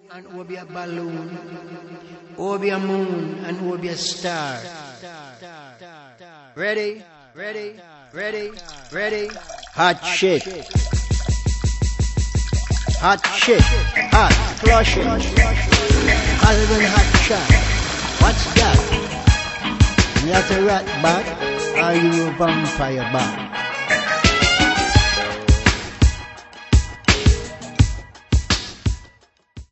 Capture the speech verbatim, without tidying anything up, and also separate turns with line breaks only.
and who be a balloon, who be a moon and who be a star. Ready? Ready? Ready? Ready? Hot shit. Hot shit. Hot flushing. Hotter than hot shot. What's that? You have a rat bat? Are you a vampire bat?